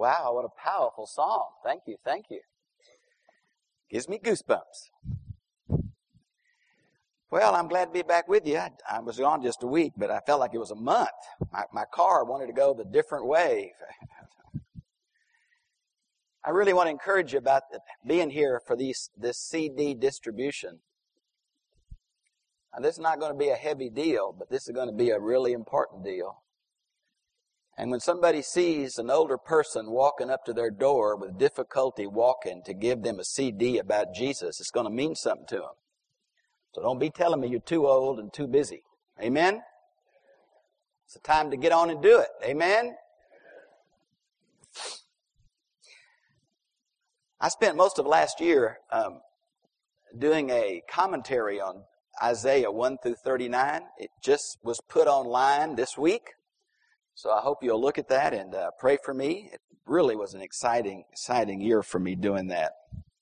Wow, what a powerful song. Thank you, thank you. Gives me goosebumps. Well, I'm glad to be back with you. I was gone just a week, but I felt like it was a month. My car wanted to go the different way. I really want to encourage you about being here for this CD distribution. Now, this is not going to be a heavy deal, but this is going to be a really important deal. And when somebody sees an older person walking up to their door with difficulty walking to give them a CD about Jesus, it's going to mean something to them. So don't be telling me you're too old and too busy. Amen? It's the time to get on and do it. Amen? I spent most of last year doing a commentary on Isaiah 1 through 39. It just was put online this week. So I hope you'll look at that and pray for me. It really was an exciting year for me doing that.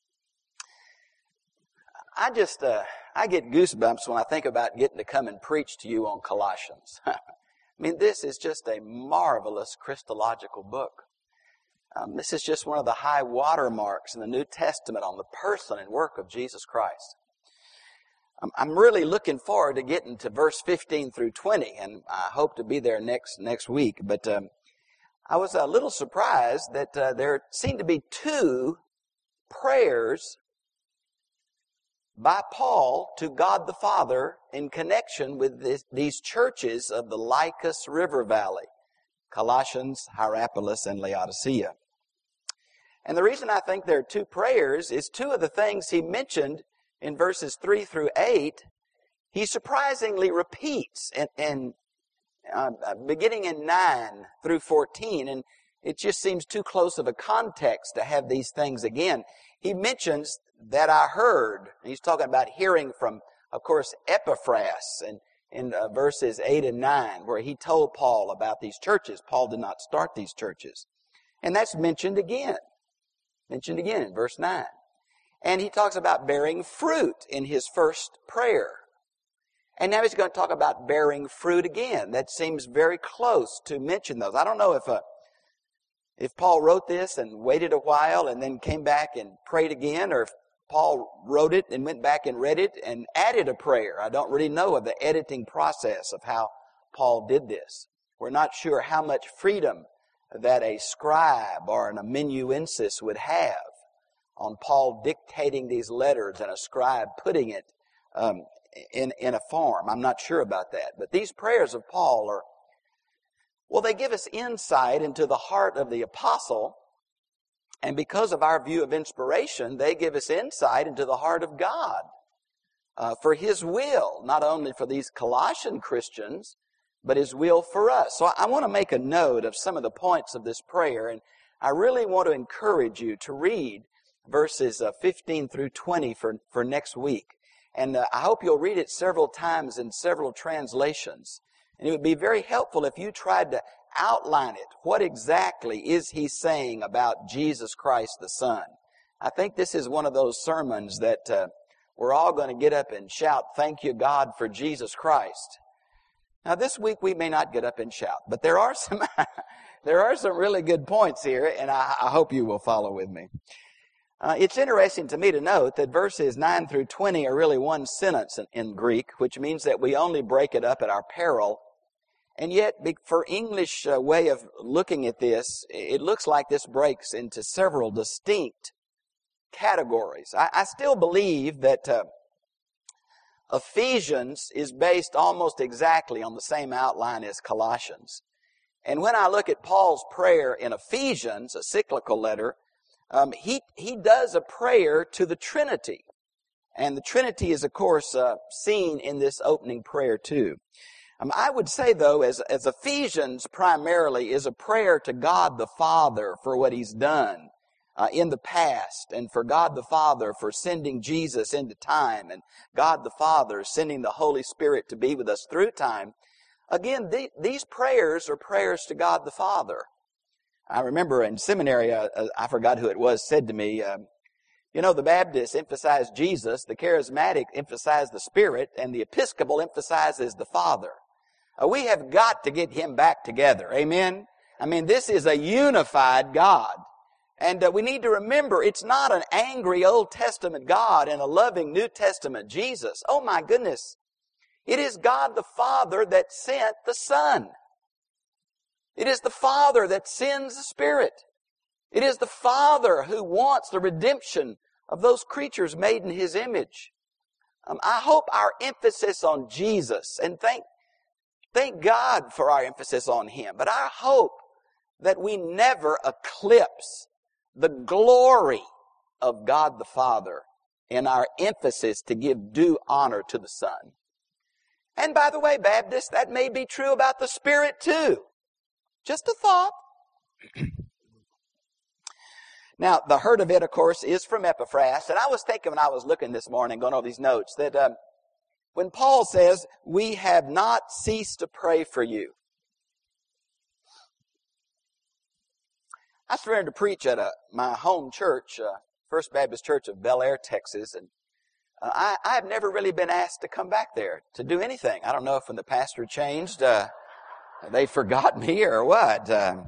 I get goosebumps when I think about getting to come and preach to you on Colossians. I mean, this is just a marvelous Christological book. This is just one of the high watermarks in the New Testament on the person and work of Jesus Christ. I'm really looking forward to getting to verse 15 through 20, and I hope to be there next week. But I was a little surprised that there seemed to be two prayers by Paul to God the Father in connection with these churches of the Lycus River Valley, Colossians, Hierapolis, and Laodicea. And the reason I think there are two prayers is two of the things he mentioned in verses 3 through 8, he surprisingly repeats and beginning in 9 through 14, and it just seems too close of a context to have these things again. He mentions that I heard. He's talking about hearing from, of course, Epaphras in verses 8 and 9, where he told Paul about these churches. Paul did not start these churches. And that's mentioned again in verse 9. And he talks about bearing fruit in his first prayer. And now he's going to talk about bearing fruit again. That seems very close to mention those. I don't know if Paul wrote this and waited a while and then came back and prayed again, or if Paul wrote it and went back and read it and added a prayer. I don't really know of the editing process of how Paul did this. We're not sure how much freedom that a scribe or an amanuensis would have on Paul dictating these letters and a scribe putting it in a form. I'm not sure about that. But these prayers of Paul they give us insight into the heart of the apostle. And because of our view of inspiration, they give us insight into the heart of God for His will, not only for these Colossian Christians, but His will for us. So I want to make a note of some of the points of this prayer, and I really want to encourage you to read verses 15 through 20 for next week. And I hope you'll read it several times in several translations. And it would be very helpful if you tried to outline it. What exactly is he saying about Jesus Christ the Son? I think this is one of those sermons that we're all going to get up and shout, "Thank you, God, for Jesus Christ." Now, this week we may not get up and shout, but there are some really good points here, and I hope you will follow with me. It's interesting to me to note that verses 9 through 20 are really one sentence in Greek, which means that we only break it up at our peril. And yet, for English way of looking at this, it looks like this breaks into several distinct categories. I still believe that Ephesians is based almost exactly on the same outline as Colossians. And when I look at Paul's prayer in Ephesians, a cyclical letter, he does a prayer to the Trinity. And the Trinity is, of course, seen in this opening prayer too. I would say, though, as Ephesians primarily is a prayer to God the Father for what He's done in the past, and for God the Father for sending Jesus into time, and God the Father sending the Holy Spirit to be with us through time. Again, these prayers are prayers to God the Father. I remember in seminary, I forgot who it was, said to me, the Baptists emphasize Jesus, the Charismatic emphasize the Spirit, and the Episcopal emphasizes the Father. We have got to get Him back together. Amen? I mean, this is a unified God. And we need to remember, it's not an angry Old Testament God and a loving New Testament Jesus. Oh my goodness. It is God the Father that sent the Son. It is the Father that sends the Spirit. It is the Father who wants the redemption of those creatures made in His image. I hope our emphasis on Jesus, and thank God for our emphasis on Him, but I hope that we never eclipse the glory of God the Father in our emphasis to give due honor to the Son. And by the way, Baptists, that may be true about the Spirit too. Just a thought. Now, the hurt of it, of course, is from Epaphras. And I was thinking when I was looking this morning, going over these notes, that when Paul says, we have not ceased to pray for you. I started to preach at my home church, First Baptist Church of Bel Air, Texas, and I have never really been asked to come back there to do anything. I don't know if when the pastor changed, they forgot me or what.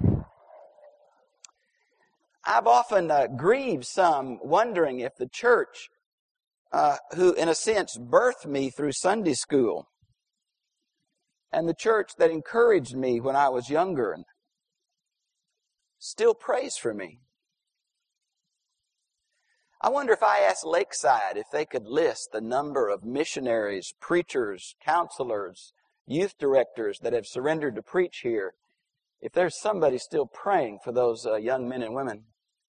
I've often grieved some, wondering if the church, who in a sense birthed me through Sunday school, and the church that encouraged me when I was younger, and still prays for me. I wonder if I asked Lakeside if they could list the number of missionaries, preachers, counselors, youth directors that have surrendered to preach here, if there's somebody still praying for those young men and women.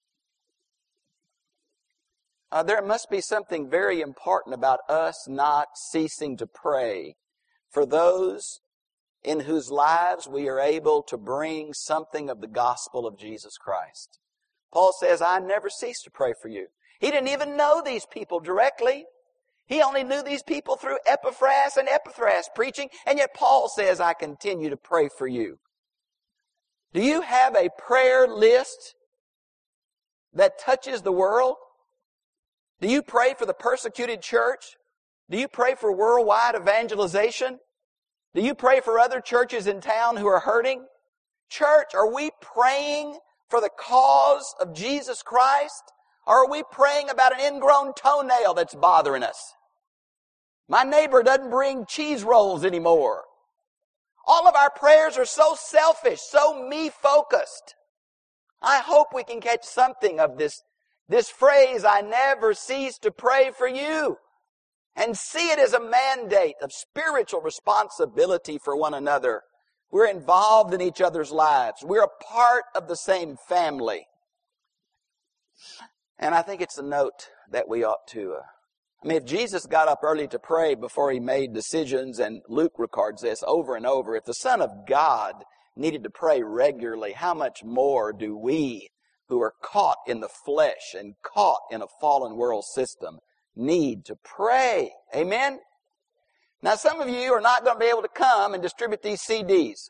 There must be something very important about us not ceasing to pray for those in whose lives we are able to bring something of the gospel of Jesus Christ. Paul says, I never cease to pray for you. He didn't even know these people directly. He only knew these people through Epaphras and Epaphras preaching, and yet Paul says, I continue to pray for you. Do you have a prayer list that touches the world? Do you pray for the persecuted church? Do you pray for worldwide evangelization? Do you pray for other churches in town who are hurting? Church, are we praying for the cause of Jesus Christ? Or are we praying about an ingrown toenail that's bothering us? My neighbor doesn't bring cheese rolls anymore. All of our prayers are so selfish, so me-focused. I hope we can catch something of this phrase, I never cease to pray for you, and see it as a mandate of spiritual responsibility for one another. We're involved in each other's lives. We're a part of the same family. And I think it's a note that we ought to... if Jesus got up early to pray before He made decisions, and Luke records this over and over, if the Son of God needed to pray regularly, how much more do we, who are caught in the flesh and caught in a fallen world system, need to pray? Amen? Now, some of you are not going to be able to come and distribute these CDs.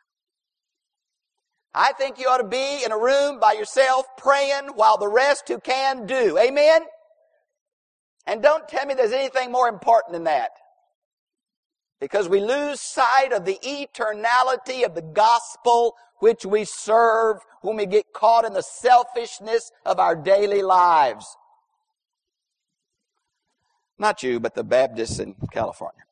I think you ought to be in a room by yourself praying while the rest who can do. Amen? And don't tell me there's anything more important than that. Because we lose sight of the eternality of the gospel which we serve when we get caught in the selfishness of our daily lives. Not you, but the Baptists in California.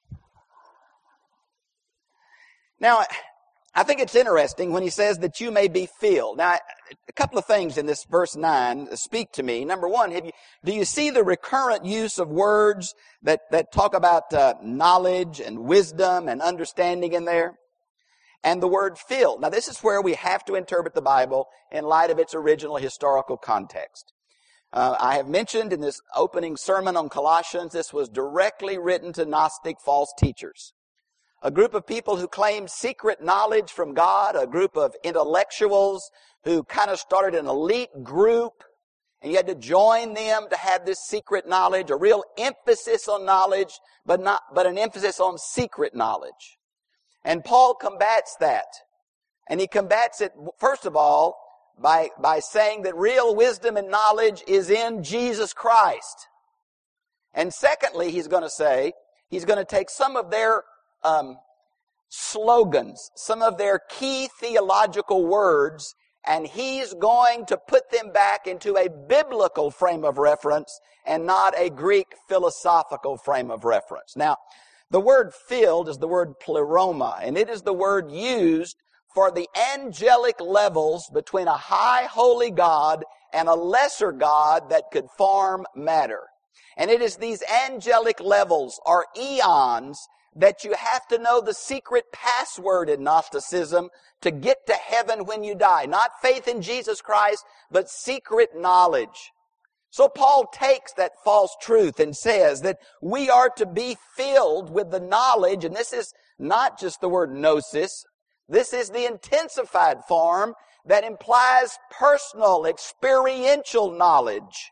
Now, I think it's interesting when he says that you may be filled. Now, a couple of things in this verse 9 speak to me. Number one, do you see the recurrent use of words that talk about knowledge and wisdom and understanding in there? And the word filled. Now, this is where we have to interpret the Bible in light of its original historical context. I have mentioned in this opening sermon on Colossians, this was directly written to Gnostic false teachers. A group of people who claimed secret knowledge from God, a group of intellectuals who kind of started an elite group, and you had to join them to have this secret knowledge, a real emphasis on knowledge, but an emphasis on secret knowledge. And Paul combats that. And he combats it, first of all, by saying that real wisdom and knowledge is in Jesus Christ. And secondly, he's going to say, he's going to take some of their slogans, some of their key theological words, and he's going to put them back into a biblical frame of reference and not a Greek philosophical frame of reference. Now, the word filled is the word pleroma, and it is the word used for the angelic levels between a high holy God and a lesser God that could form matter. And it is these angelic levels, or eons, that you have to know the secret password in Gnosticism to get to heaven when you die. Not faith in Jesus Christ, but secret knowledge. So Paul takes that false truth and says that we are to be filled with the knowledge, and this is not just the word gnosis. This is the intensified form that implies personal, experiential knowledge.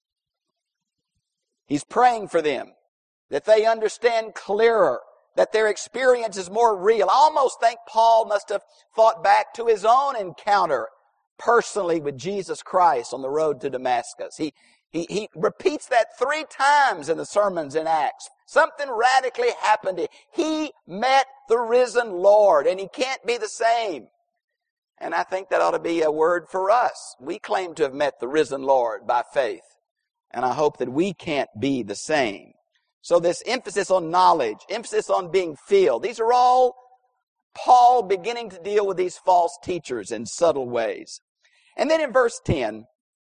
He's praying for them, that they understand clearer, that their experience is more real. I almost think Paul must have thought back to his own encounter personally with Jesus Christ on the road to Damascus. He repeats that 3 times in the sermons in Acts. Something radically happened. He met the risen Lord, and he can't be the same. And I think that ought to be a word for us. We claim to have met the risen Lord by faith, and I hope that we can't be the same. So this emphasis on knowledge, emphasis on being filled, these are all Paul beginning to deal with these false teachers in subtle ways. And then in verse 10,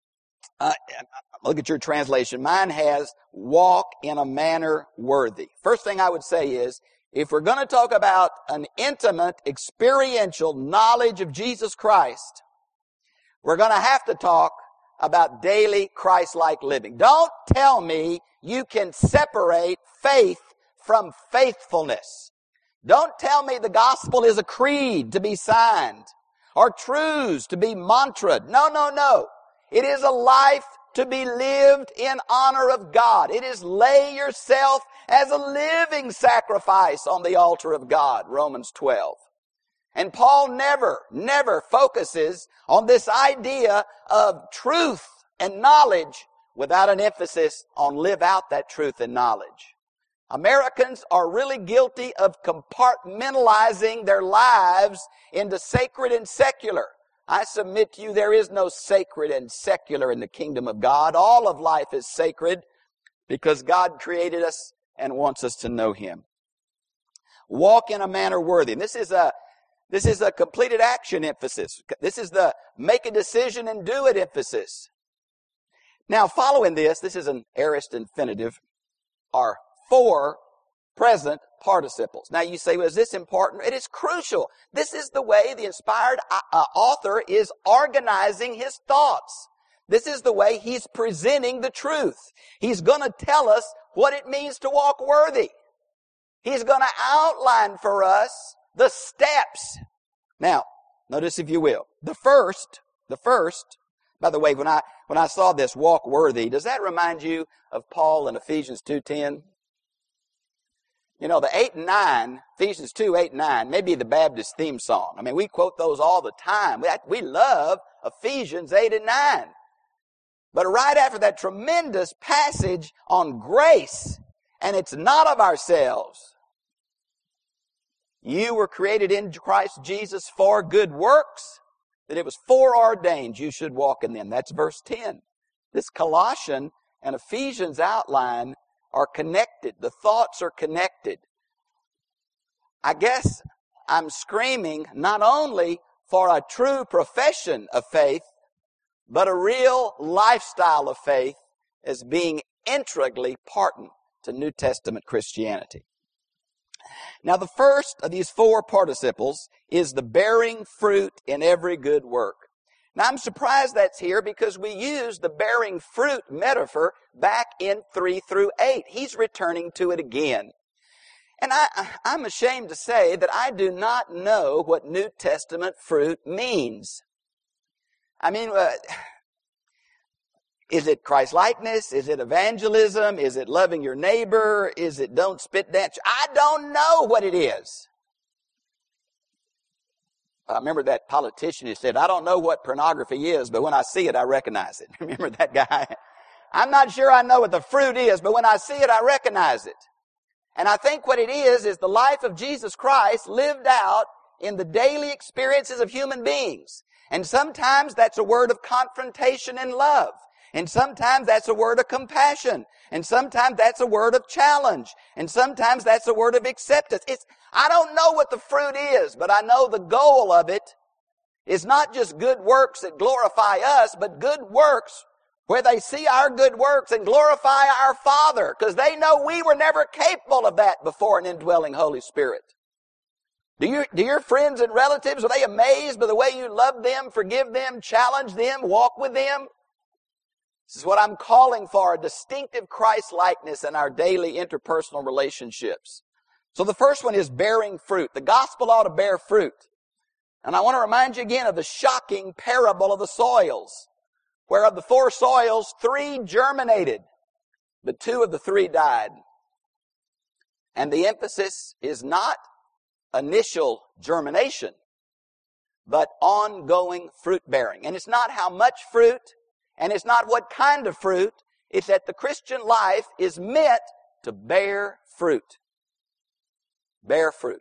look at your translation. Mine has walk in a manner worthy. First thing I would say is, if we're going to talk about an intimate, experiential knowledge of Jesus Christ, we're going to have to talk about daily Christ-like living. Don't tell me you can separate faith from faithfulness. Don't tell me the gospel is a creed to be signed or truths to be mantraed. No, no, no. It is a life to be lived in honor of God. It is lay yourself as a living sacrifice on the altar of God, Romans 12. And Paul never focuses on this idea of truth and knowledge without an emphasis on live out that truth and knowledge. Americans are really guilty of compartmentalizing their lives into sacred and secular. I submit to you there is no sacred and secular in the kingdom of God. All of life is sacred because God created us and wants us to know Him. Walk in a manner worthy. And this is a completed action emphasis. This is the make a decision and do it emphasis. Now, following this is an aorist infinitive, are 4 present participles. Now, you say, well, is this important? It is crucial. This is the way the inspired author is organizing his thoughts. This is the way he's presenting the truth. He's going to tell us what it means to walk worthy. He's going to outline for us the steps. Now, notice if you will. The first, by the way, when I saw this walk worthy, does that remind you of Paul in Ephesians 2:10? You know, the 8 and 9, Ephesians 2, 8 and 9, may be the Baptist theme song. I mean, we quote those all the time. We love Ephesians 8 and 9. But right after that tremendous passage on grace, and it's not of ourselves. You were created in Christ Jesus for good works, that it was foreordained you should walk in them. That's verse 10. This Colossian and Ephesians outline are connected. The thoughts are connected. I guess I'm screaming not only for a true profession of faith, but a real lifestyle of faith as being integrally important to New Testament Christianity. Now, the first of these 4 participles is the bearing fruit in every good work. Now, I'm surprised that's here because we use the bearing fruit metaphor back in 3 through 8. He's returning to it again. And I'm ashamed to say that I do not know what New Testament fruit means. I mean, is it Christ-likeness? Is it evangelism? Is it loving your neighbor? Is it don't spit dance? I don't know what it is. I remember that politician who said, I don't know what pornography is, but when I see it, I recognize it. Remember that guy? I'm not sure I know what the fruit is, but when I see it, I recognize it. And I think what it is the life of Jesus Christ lived out in the daily experiences of human beings. And sometimes that's a word of confrontation and love. And sometimes that's a word of compassion. And sometimes that's a word of challenge. And sometimes that's a word of acceptance. I don't know what the fruit is, but I know the goal of it is not just good works that glorify us, but good works where they see our good works and glorify our Father, because they know we were never capable of that before an indwelling Holy Spirit. Do your friends and relatives, are they amazed by the way you love them, forgive them, challenge them, walk with them? This is what I'm calling for, a distinctive Christ-likeness in our daily interpersonal relationships. So the first one is bearing fruit. The gospel ought to bear fruit. And I want to remind you again of the shocking parable of the soils, where of the 4 soils, 3 germinated, but 2 of the 3 died. And the emphasis is not initial germination, but ongoing fruit bearing. And it's not how much fruit, and it's not what kind of fruit. It's that the Christian life is meant to bear fruit. Bear fruit.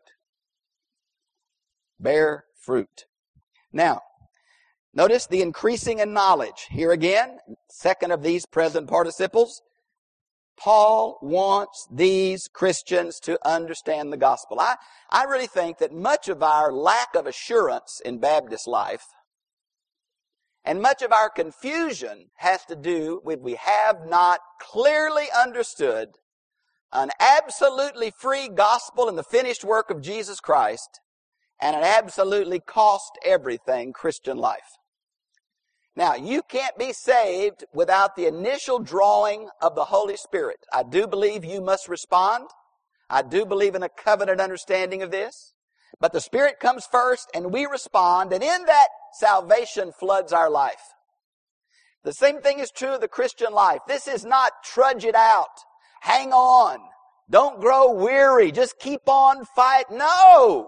Bear fruit. Now, notice the increasing in knowledge. Here again, second of these present participles. Paul wants these Christians to understand the gospel. I really think that much of our lack of assurance in Baptist life and much of our confusion has to do with we have not clearly understood an absolutely free gospel in the finished work of Jesus Christ and an absolutely cost everything Christian life. Now, you can't be saved without the initial drawing of the Holy Spirit. I do believe you must respond. I do believe in a covenant understanding of this. But the Spirit comes first and we respond, and in that salvation floods our life. The same thing is true of the Christian life. This is not trudge it out. Hang on. Don't grow weary. Just keep on fighting. No!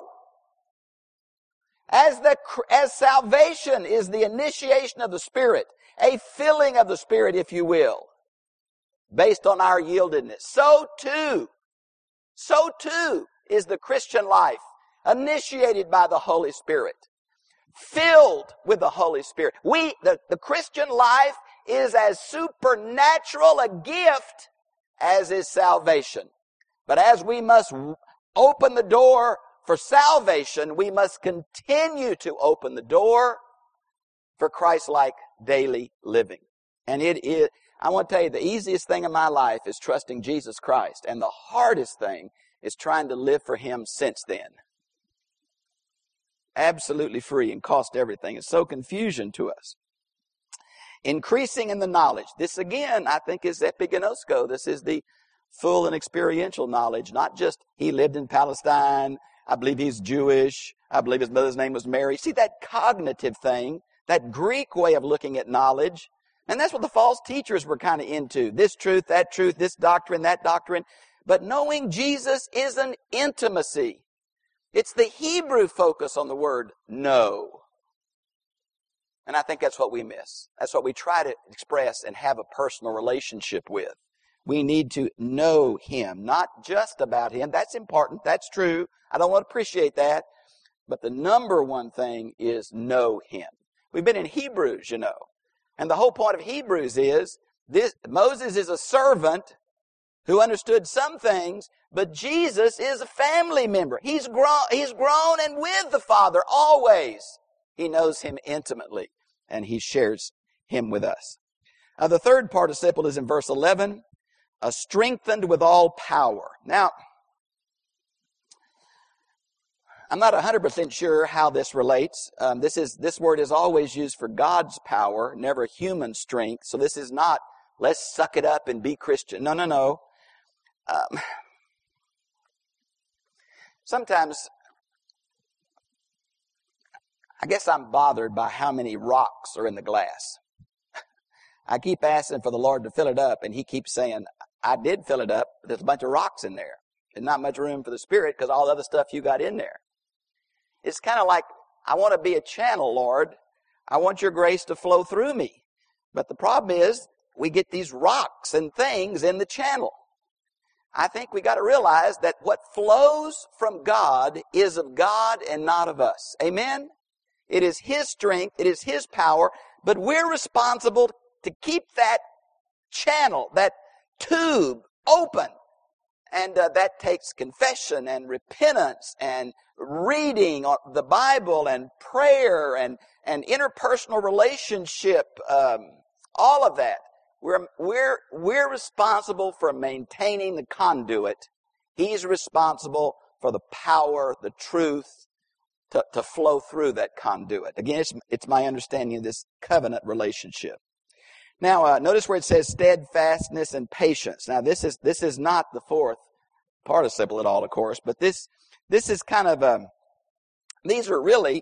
As salvation is the initiation of the Spirit, a filling of the Spirit, if you will, based on our yieldedness, so too is the Christian life, initiated by the Holy Spirit, filled with the Holy Spirit. The Christian life is as supernatural a gift as is salvation. But as we must open the door for salvation, we must continue to open the door for Christ-like daily living. And I want to tell you, the easiest thing in my life is trusting Jesus Christ. And the hardest thing is trying to live for Him since then. Absolutely free and cost everything. It's so confusion to us. Increasing in the knowledge. This again, I think, is epigenosko. This is the full and experiential knowledge. Not just he lived in Palestine, I believe he's Jewish, I believe his mother's name was Mary. See, that cognitive thing, that Greek way of looking at knowledge, and that's what the false teachers were kind of into. This truth, this doctrine, that doctrine. But knowing Jesus is an intimacy. It's the Hebrew focus on the word know. And I think that's what we miss. That's what we try to express and have a personal relationship with. We need to know Him, not just about Him. That's important. That's true. I don't want to appreciate that. But the number one thing is know Him. We've been in Hebrews, you know. And the whole point of Hebrews is Moses is a servant who understood some things, but Jesus is a family member. He's grown and with the Father always. He knows Him intimately, and He shares Him with us. The third participle is in verse 11. Strengthened with all power. Now, I'm not 100% sure how this relates. This word is always used for God's power, never human strength. So this is not, let's suck it up and be Christian. No. Sometimes, I guess I'm bothered by how many rocks are in the glass. I keep asking for the Lord to fill it up, and He keeps saying, I did fill it up, but there's a bunch of rocks in there. There's not much room for the Spirit because all the other stuff you got in there. It's kind of like, I want to be a channel, Lord. I want your grace to flow through me. But the problem is, we get these rocks and things in the channel. I think we got to realize that what flows from God is of God and not of us. Amen? It is His strength, it is His power, but we're responsible to keep that channel, that tube open. And that takes confession and repentance and reading the Bible and prayer and interpersonal relationship, all of that. We're responsible for maintaining the conduit. He's responsible for the power, the truth to flow through that conduit. Again, it's my understanding of this covenant relationship. Now, notice where it says steadfastness and patience. Now, this is not the fourth participle at all, of course, but this is kind of these are really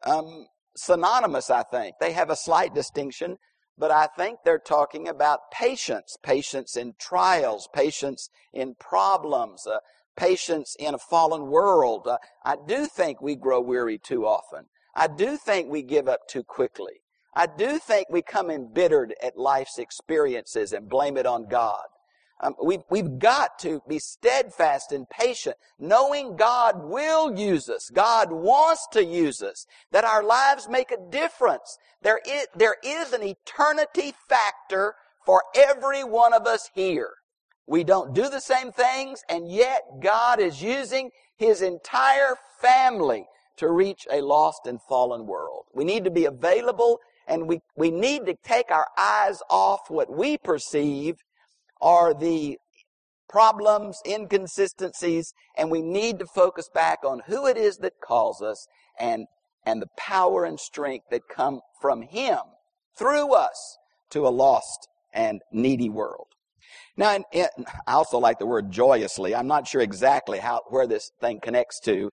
synonymous, I think. They have a slight distinction, but I think they're talking about patience, patience in trials, patience in problems, patience in a fallen world. I do think we grow weary too often. I do think we give up too quickly. I do think we come embittered at life's experiences and blame it on God. We've got to be steadfast and patient, knowing God will use us. God wants to use us, that our lives make a difference. There is an eternity factor for every one of us here. We don't do the same things, and yet God is using His entire family to reach a lost and fallen world. We need to be available, and we need to take our eyes off what we perceive are the problems, inconsistencies, and we need to focus back on who it is that calls us and the power and strength that come from Him through us to a lost and needy world. Now, I also like the word joyously. I'm not sure exactly where this thing connects to.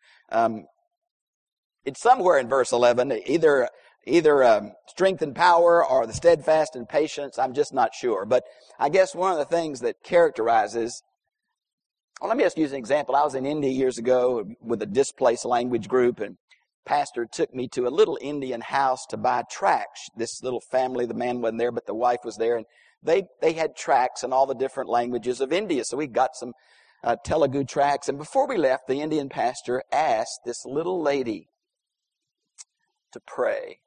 It's somewhere in verse 11, either strength and power or the steadfast and patience. I'm just not sure. But I guess one of the things that characterizes, well, let me just use an example. I was in India years ago with a displaced language group, and pastor took me to a little Indian house to buy tracts. This little family, the man wasn't there, but the wife was there, and they had tracts in all the different languages of India. So we got some Telugu tracts, and before we left, the Indian pastor asked this little lady to pray.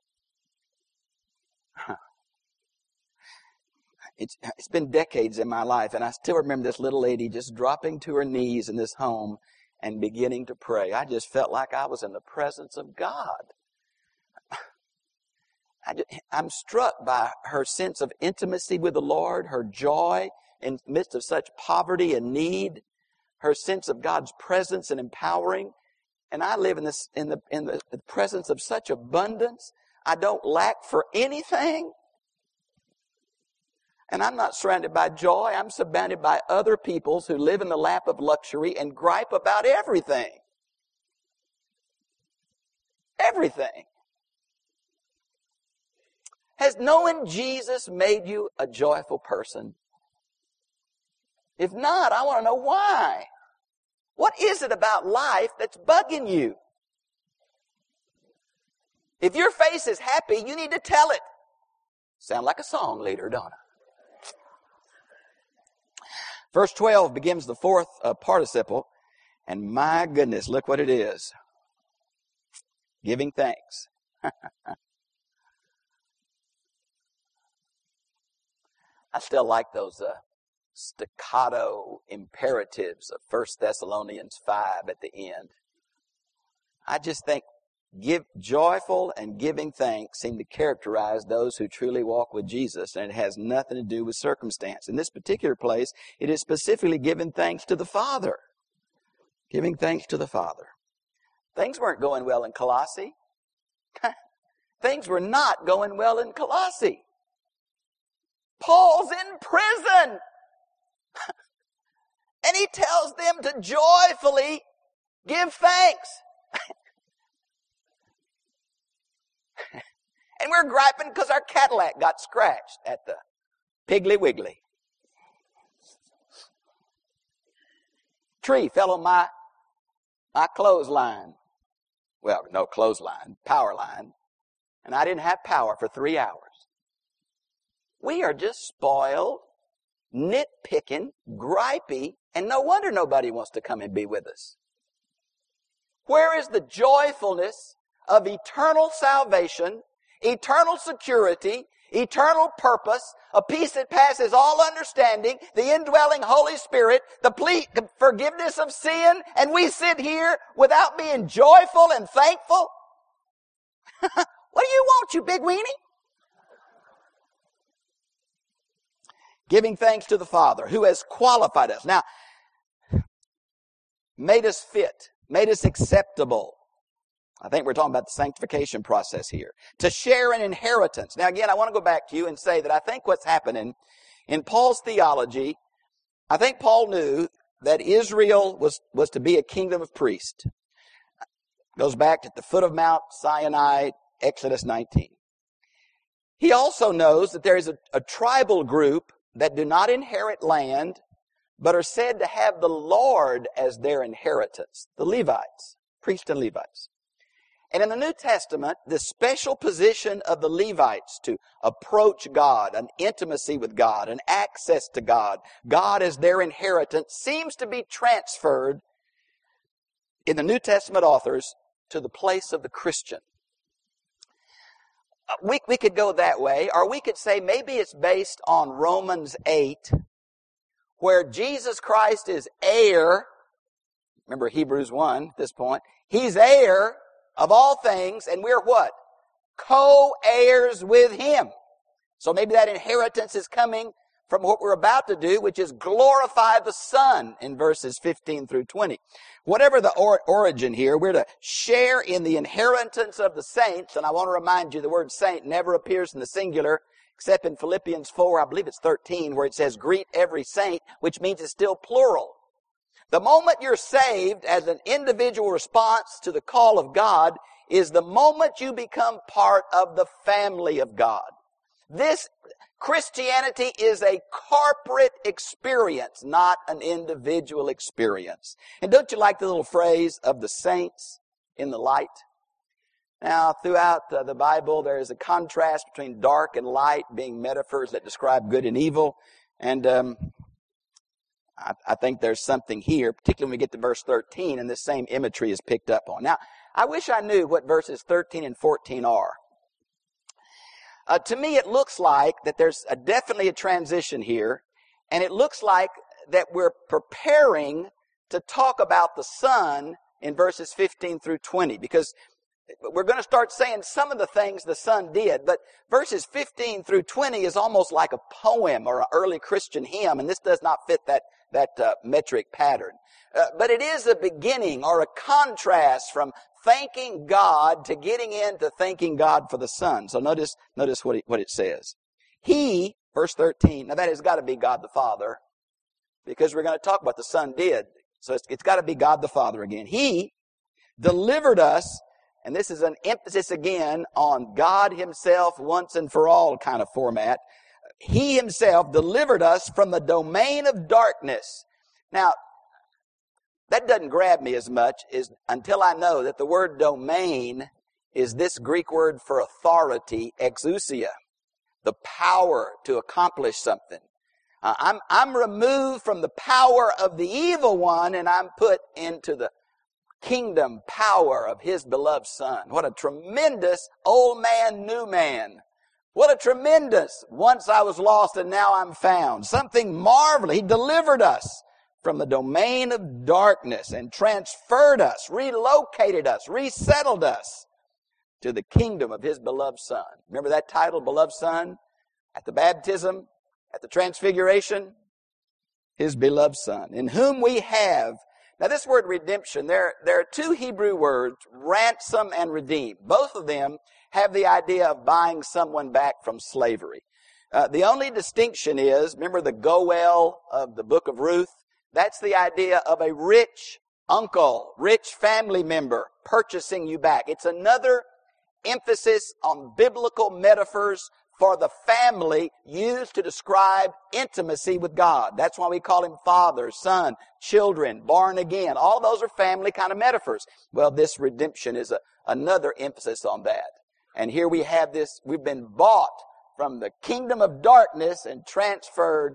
It's been decades in my life, and I still remember this little lady just dropping to her knees in this home and beginning to pray. I just felt like I was in the presence of God. I'm struck by her sense of intimacy with the Lord, her joy in the midst of such poverty and need, her sense of God's presence and empowering. And I live in the presence of such abundance. I don't lack for anything. And I'm not surrounded by joy. I'm surrounded by other peoples who live in the lap of luxury and gripe about everything. Everything. Has knowing Jesus made you a joyful person? If not, I want to know why. What is it about life that's bugging you? If your face is happy, you need to tell it. Sound like a song leader, don't it? Verse 12 begins the fourth participle, and my goodness, look what it is. Giving thanks. I still like those staccato imperatives of 1 Thessalonians 5 at the end. I just think joyful and giving thanks seem to characterize those who truly walk with Jesus, and it has nothing to do with circumstance. In this particular place, it is specifically giving thanks to the Father. Giving thanks to the Father. Things weren't going well in Colossae. Things were not going well in Colossae. Paul's in prison. And he tells them to joyfully give thanks. And we're griping because our Cadillac got scratched at the Piggly Wiggly. Tree fell on my clothesline. Well, no clothesline, power line. And I didn't have power for 3 hours. We are just spoiled, nitpicking, gripey, and no wonder nobody wants to come and be with us. Where is the joyfulness of eternal salvation, eternal security, eternal purpose, a peace that passes all understanding, the indwelling Holy Spirit, the forgiveness of sin, and we sit here without being joyful and thankful? What do you want, you big weenie? Giving thanks to the Father who has qualified us. Now, made us fit, made us acceptable. I think we're talking about the sanctification process here. To share an inheritance. Now again, I want to go back to you and say that I think what's happening in Paul's theology, I think Paul knew that Israel was to be a kingdom of priests. Goes back at the foot of Mount Sinai, Exodus 19. He also knows that there is a tribal group that do not inherit land, but are said to have the Lord as their inheritance. The Levites, priests and Levites. And in the New Testament, the special position of the Levites to approach God, an intimacy with God, an access to God, God as their inheritance, seems to be transferred in the New Testament authors to the place of the Christian. We could go that way, or we could say maybe it's based on Romans 8, where Jesus Christ is heir. Remember Hebrews 1 at this point. He's heir of all things, and we're what? Co-heirs with Him. So maybe that inheritance is coming from what we're about to do, which is glorify the Son in verses 15 through 20. Whatever the origin here, we're to share in the inheritance of the saints. And I want to remind you, the word saint never appears in the singular, except in Philippians 4, I believe it's 13, where it says, greet every saint, which means it's still plural. The moment you're saved as an individual response to the call of God is the moment you become part of the family of God. This Christianity is a corporate experience, not an individual experience. And don't you like the little phrase of the saints in the light? Now, throughout the Bible, there is a contrast between dark and light being metaphors that describe good and evil. And I think there's something here, particularly when we get to verse 13, and this same imagery is picked up on. Now, I wish I knew what verses 13 and 14 are. To me, it looks like that there's definitely a transition here, and it looks like that we're preparing to talk about the Son in verses 15 through 20, because we're going to start saying some of the things the Son did, but verses 15 through 20 is almost like a poem or an early Christian hymn, and this does not fit that metric pattern. But it is a beginning or a contrast from thanking God to getting into thanking God for the Son. So notice what it says. He, verse 13, now that has got to be God the Father, because we're going to talk about what the Son did. So it's got to be God the Father again. He delivered us, and this is an emphasis again on God Himself once and for all kind of format. He Himself delivered us from the domain of darkness. Now, that doesn't grab me as much until I know that the word domain is this Greek word for authority, exousia, the power to accomplish something. I'm removed from the power of the evil one, and I'm put into the kingdom power of His beloved Son. What a tremendous old man, new man. What a tremendous, once I was lost and now I'm found. Something marvelous. He delivered us from the domain of darkness and transferred us, relocated us, resettled us to the kingdom of His beloved Son. Remember that title, beloved Son? At the baptism, at the transfiguration, His beloved Son, in whom we have. Now this word redemption, there are two Hebrew words, ransom and redeem. Both of them have the idea of buying someone back from slavery. The only distinction is, remember the Goel of the book of Ruth? That's the idea of a rich uncle, rich family member purchasing you back. It's another emphasis on biblical metaphors for the family used to describe intimacy with God. That's why we call Him Father, Son, children, born again. All those are family kind of metaphors. Well, this redemption is another emphasis on that. And here we have this, we've been bought from the kingdom of darkness and transferred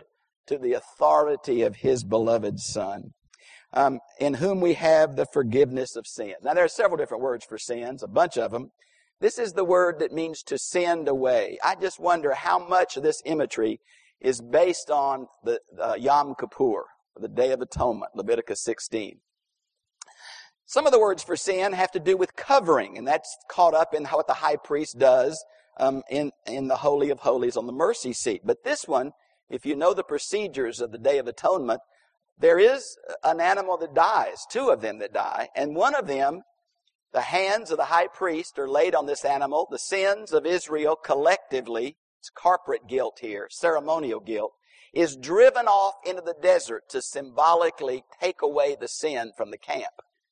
to the authority of His beloved Son, in whom we have the forgiveness of sins. Now, there are several different words for sins, a bunch of them. This is the word that means to send away. I just wonder how much of this imagery is based on the Yom Kippur, the Day of Atonement, Leviticus 16. Some of the words for sin have to do with covering, and that's caught up in what the high priest does in the Holy of Holies on the mercy seat. But this one, if you know the procedures of the Day of Atonement, there is an animal that dies, two of them that die, and one of them, the hands of the high priest are laid on this animal. The sins of Israel collectively, it's corporate guilt here, ceremonial guilt, is driven off into the desert to symbolically take away the sin from the camp.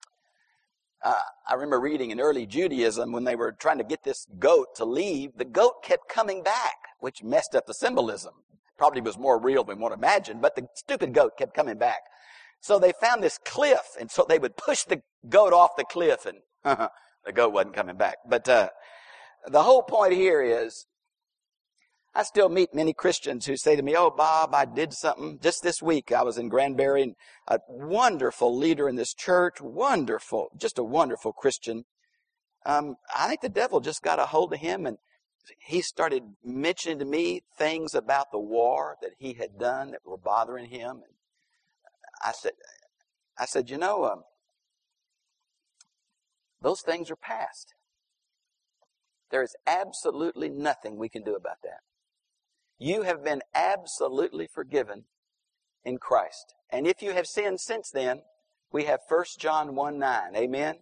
I remember reading in early Judaism when they were trying to get this goat to leave, the goat kept coming back, which messed up the symbolism. Probably was more real than one imagined, but the stupid goat kept coming back. So they found this cliff, and so they would push the goat off the cliff, and the goat wasn't coming back. But the whole point here is, I still meet many Christians who say to me, "Oh, Bob, I did something." Just this week, I was in Granbury, and a wonderful leader in this church, wonderful, just a wonderful Christian. I think the devil just got a hold of him, and he started mentioning to me things about the war that he had done that were bothering him. And I said, you know, those things are past. There is absolutely nothing we can do about that. You have been absolutely forgiven in Christ. And if you have sinned since then, we have 1 John 1:9. Amen?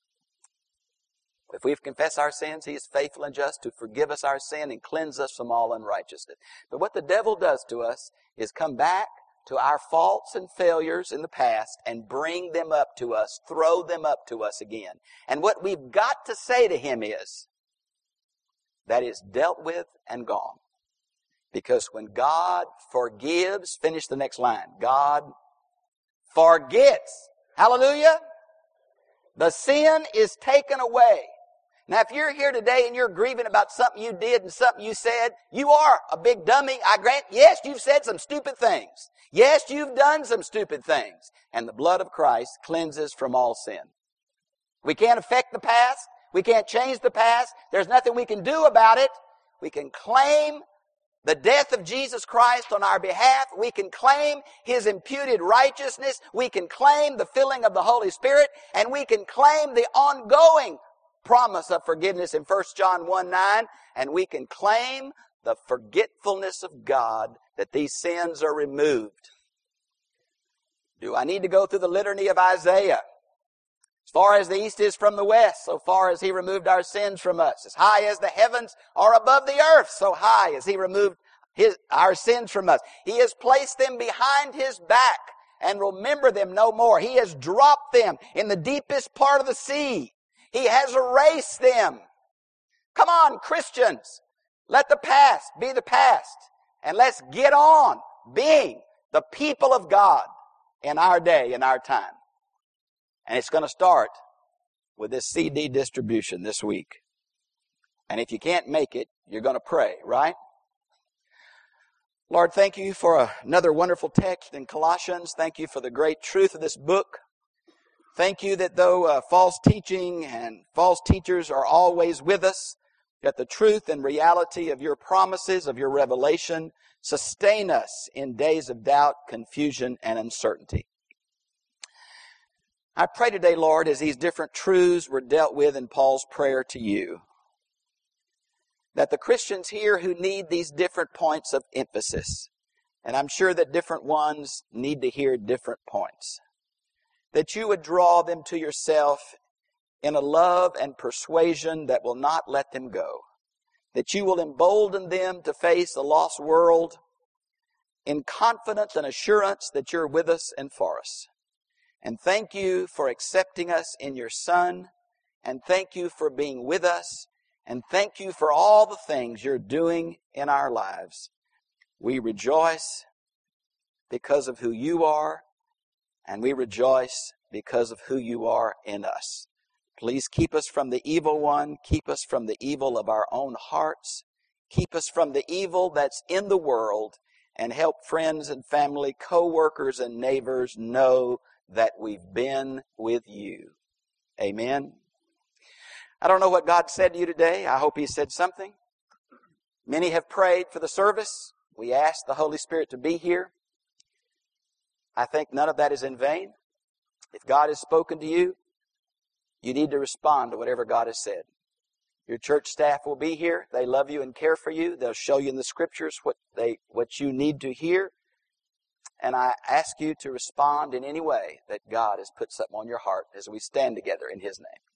If we've confessed our sins, He is faithful and just to forgive us our sin and cleanse us from all unrighteousness. But what the devil does to us is come back to our faults and failures in the past and bring them up to us, throw them up to us again. And what we've got to say to him is, that is dealt with and gone. Because when God forgives, finish the next line, God forgets. Hallelujah. The sin is taken away. Now, if you're here today and you're grieving about something you did and something you said, you are a big dummy. I grant, yes, you've said some stupid things. Yes, you've done some stupid things. And the blood of Christ cleanses from all sin. We can't affect the past. We can't change the past. There's nothing we can do about it. We can claim the death of Jesus Christ on our behalf. We can claim His imputed righteousness. We can claim the filling of the Holy Spirit. And we can claim the ongoing promise of forgiveness in 1 John 1:9. And we can claim the forgetfulness of God, that these sins are removed. Do I need to go through the litany of Isaiah? As far as the east is from the west, so far as He removed our sins from us. As high as the heavens are above the earth, so high as He removed our sins from us. He has placed them behind His back and remember them no more. He has dropped them in the deepest part of the sea. He has erased them. Come on, Christians. Let the past be the past. And let's get on being the people of God in our day, in our time. And it's going to start with this CD distribution this week. And if you can't make it, you're going to pray, right? Lord, thank You for another wonderful text in Colossians. Thank You for the great truth of this book. Thank You that though false teaching and false teachers are always with us, that the truth and reality of Your promises, of Your revelation, sustain us in days of doubt, confusion, and uncertainty. I pray today, Lord, as these different truths were dealt with in Paul's prayer to You, that the Christians here who need these different points of emphasis, and I'm sure that different ones need to hear different points, that You would draw them to Yourself in a love and persuasion that will not let them go, that You will embolden them to face a lost world in confidence and assurance that You're with us and for us. And thank You for accepting us in Your Son. And thank You for being with us. And thank You for all the things You're doing in our lives. We rejoice because of who You are. And we rejoice because of who You are in us. Please keep us from the evil one. Keep us from the evil of our own hearts. Keep us from the evil that's in the world. and help friends and family, co-workers and neighbors know that we've been with you. Amen. I don't know what God said to you today. I hope He said something. Many have prayed for the service. We ask the Holy Spirit to be here. I think none of that is in vain. If God has spoken to you, you need to respond to whatever God has said. Your church staff will be here. They love you and care for you. They'll show you in the Scriptures what you need to hear. And I ask you to respond in any way that God has put something on your heart as we stand together in His name.